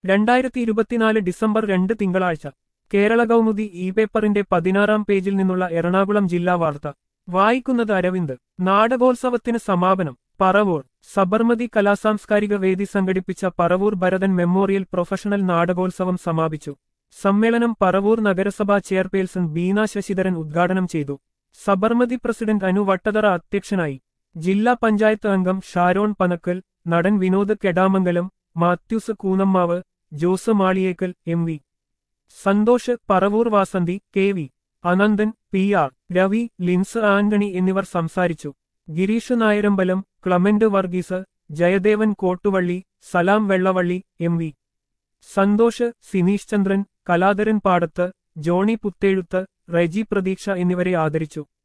2024 December 2 തിങ്കളാഴ്ച Kerala Kaumudi E പേപ്പറിന്റെ 16-ാം പേജിൽ നിന്നുള്ള എറണാകുളം ജില്ലാ വാർത്ത വായിക്കുന്നത് അരവിന്ദ്. നാടകോത്സവത്തിന് സമാപനം. പറവൂർ സബർമതി കലാസാംസ്കാരിക വേദി സംഘടിപ്പിച്ച പറവൂർ ഭരതൻ മെമ്മോറിയൽ പ്രൊഫഷണൽ നാടകോത്സവം സമാപിച്ചു. സമ്മേളനം പറവൂർ നഗരസഭാ ചെയർപേഴ്സൺ ബീന ശശിധരൻ ഉദ്ഘാടനം ചെയ്തു. സബർമതി പ്രസിഡന്റ് അനു വട്ടതറ അധ്യക്ഷനായി. ജില്ലാ പഞ്ചായത്ത് അംഗം ഷാരോൺ പനക്കൽ, നടൻ Vinod Kedamangalam, Mathews Koonammavu, Jose Maliyekkal, M V Santhosh, Paravur Vasanthi, K V Ananthan, P R Ravi, Lins Antony എന്നിവർ സംസാരിച്ചു. Gireesh Nayarambalam, Clement Varghese, Jayadevan Kottuvally, Salam Vellavally, M V Santhosh, Sineesh Chandran, Kaladharan Padath, Johny പുത്തേഴുത്ത്, Reji പ്രതീക്ഷ എന്നിവരെ ആദരിച്ചു.